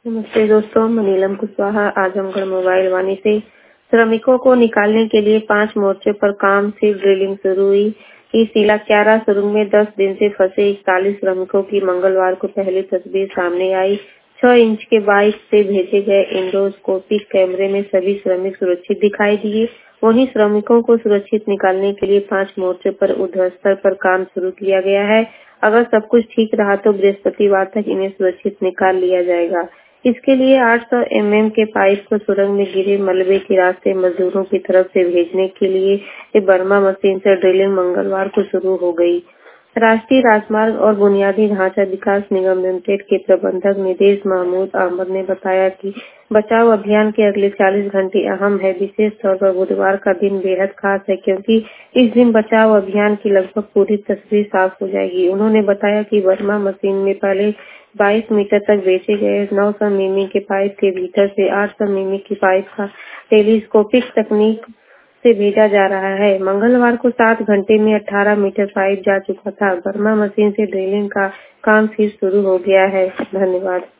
नमस्ते दोस्तों, मैं नीलम कुशवाहा आजमगढ़ मोबाइल वाणी से। श्रमिकों को निकालने के लिए 5 मोर्चे पर काम से ड्रिलिंग शुरू हुई। इस इलाक्यारा सुरंग में 10 दिन से फंसे 41 श्रमिकों की मंगलवार को पहली तस्वीर सामने आई। 6 इंच के बाइक से भेजे गए एंडोस्कोपिक कैमरे में सभी श्रमिक सुरक्षित दिखाई दिए। वहीं श्रमिकों को सुरक्षित निकालने के लिए 5 मोर्चे पर युद्धस्तर पर काम शुरू किया गया है। अगर सब कुछ ठीक रहा तो बृहस्पतिवार तक इन्हें सुरक्षित निकाल लिया जाएगा। इसके लिए 800 mm के पाइप को सुरंग में गिरे मलबे के रास्ते मजदूरों की तरफ से भेजने के लिए बर्मा मशीन से ड्रिलिंग मंगलवार को शुरू हो गई। राष्ट्रीय राजमार्ग और बुनियादी ढांचा विकास निगम लिमिटेड के प्रबंधक निदेश महमूद अहमद ने बताया कि बचाव अभियान के अगले 40 घंटे अहम है। विशेष तौर पर बुधवार का दिन बेहद खास है क्योंकि इस दिन बचाव अभियान की लगभग पूरी तस्वीर साफ हो जाएगी। उन्होंने बताया कि बर्मा मशीन में पहले 22 मीटर तक बेचे गए 900 मिमी के पाइप के भीतर से 800 मिमी की पाइप का टेलीस्कोपिक तकनीक से भेजा जा रहा है। मंगलवार को 7 घंटे में 18 मीटर पाइप जा चुका था। बर्मा मशीन से ड्रिलिंग का काम फिर शुरू हो गया है। धन्यवाद।